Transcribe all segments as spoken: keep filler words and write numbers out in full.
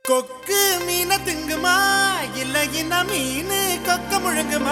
கொக்கு மீன திங்குமா இல்ல இன மீனு கொக்க முழுங்குமா?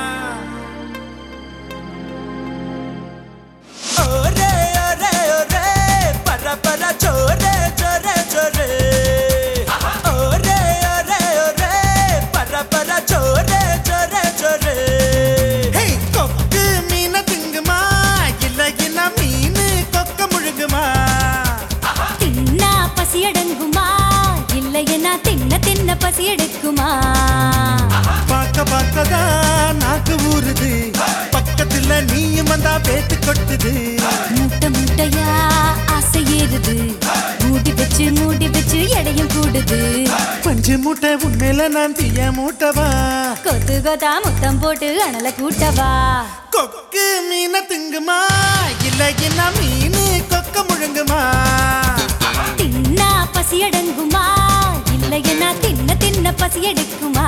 ஒரே ஒரே ஒரே பர பர சோரே சோரே சோரே ஒரே ஒரே ஒரே பர பர சோரே சோரே சோரே. கொக்கு மீன திங்குமா இல்ல இன மீனு கொக்க முழுங்குமா? தின்னா பசி அடங்குமா இல்லையனா தின்ன தின்ன பசி எடுக்குமா? பாக்க பாக்கதான் நாக்கு ஊறுது, பக்கத்துல நீயும் வந்தா பேத்து கொட்டுது. மூட்டை மூட்டையா ஆசை ஏறுது, மூடி வச்சு மூடி வச்சு எடையும் கூடுது. பஞ்சு மூட்டை உண்மையில நான் தீய மூட்டவா, கொத்து கொத்தா முத்தம் போட்டு அனல கூட்டவா? கொக்கு மீன திங்குமா இல்ல என்ன மீனு கொக்க முழுங்குமா? தின்னா பசி அடங்குமா இல்லையனா தின்ன தின்ன பசி எடுக்குமா?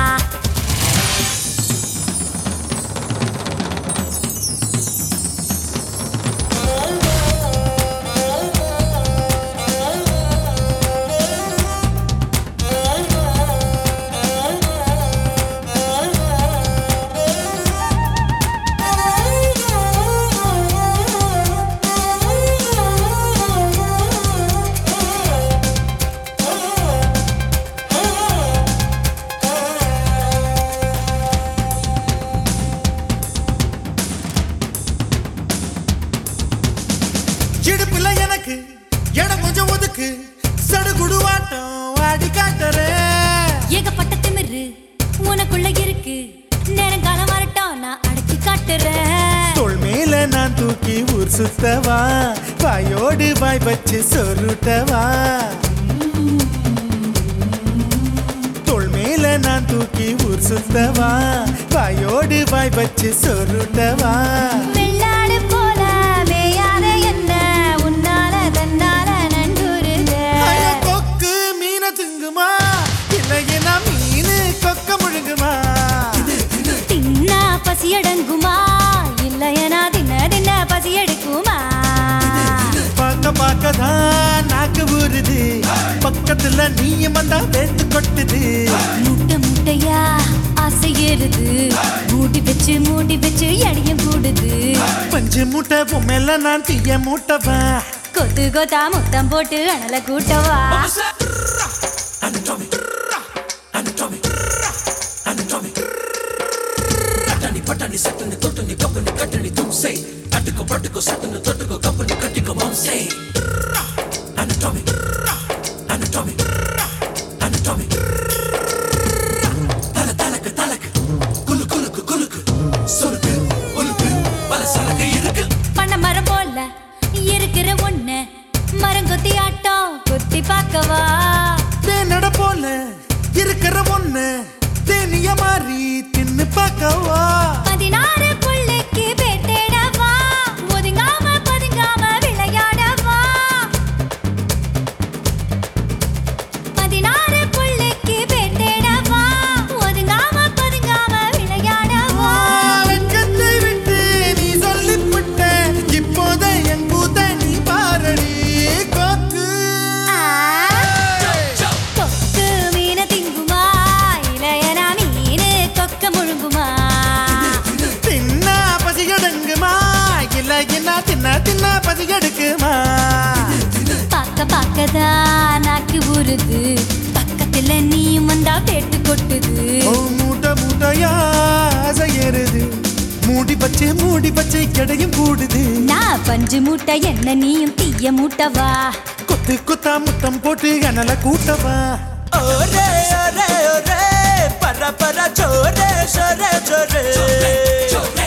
இடுப்புல எனக்கு இடம் கொஞ்சம் ஒதுக்கு, சடுகுடுவாட்டம் ஆடி காட்டுறேன். ஏகப்பட்ட திமிரு உனக்குள்ள இருக்கு, நேரங்காலம் வரட்டும் நான் அடக்கி காட்டுறேன். தோள் மேல நான் தூக்கி ஊர் சுத்தவா, வாயோடு வாய் வச்சு சொருட்டவா. தோள் மேல நான் தூக்கி ஊர் சுத்தவா, வாயோடு வாய் வச்சு சொருட்டவா. வெள்ளாடு போல மேயாத என்ன உன்னால தன்னால நண்டுருது. கொக்கு மீன திங்குமா இல்லையா மீனு கொக்க முழுங்குமா? தின்னா பசி அடங்குமா இல்லையனா தின்ன தின்ன பசி எடுக்குமா? பார்க்க பார்க்கதான் நாக்கு ஊறுது, பக்கத்துல நீயும் வந்தா பேத்து கொட்டுது. மூட்டை மூட்டையா ஆசை ஏறுது, மூடி வச்சு மூடி வச்சு எடையும் கூடுது. பஞ்சு மூட்டை பொம்மையில நான் தீய மூட்டவா, கொத்து கொத்தா முத்தம் போட்டு அனல கூட்டவா? பட்டாணி சட்டனு தொட்டனி கப்பனி கட்டனி தும் சே அட்டுக்கு பட்டுக்கு சட்டனு தொட்டுக்கு கப்பனி கட்டிக்கு மாம் சே anatomy anatomy anatomy தல தலக்கு தலக்கு குலு குலுக்கு குலுக்கு சொலுக்கு ஒலுக்கு பல சலக்கு இருக்கு. பண்ண மரம் போல இருக்கிற ஒண்ணு மரங்கொத்தி ஆட்டம் குத்தி பார்க்கவா? தேனட போல இருக்கிற ஒண்ணு தேனிய மாறி தின்னு பார்க்கவா? பதினாறு புள்ளைக்கு பேட்டேடவா, ஒதுங்காம பதுங்காம விளையாடவா? பதினாறு புள்ளைக்கு பேட்டேடவா, ஒதுங்காம பதுங்காம விளையாடவா? வெட்கத்தை விட்டு நீ சொல்லிவிட்ட, இப்போத என் பூத்த நீ பாரடி. கொக்கு கொக்கு மீன திங்குமா இளையனா மீனு கொக்க முழுங்குமா? தின்னா பசி எடுங்குமா இல்ல என்ன தின்ன தின்ன பசி எடுக்குமா? பாக்க பாக்கதான் நாக்கு ஊறுது, பக்கத்துல நீயும் வந்தா பேட்டு கொட்டுது. ஓ மூட்டை மூட்டையா ஆசை ஏறுது, மூடி பச்சை மூடி பச்சை கிடையும் கூடுது. நான் பஞ்சு மூட்டை என்ன நீயும் தீய மூட்டவா? கொத்து கொத்தா முத்தம் போட்டு அனல கூட்டவா? ஒரே ஒரே ஒரே பர பர சோரே சோரே சோரே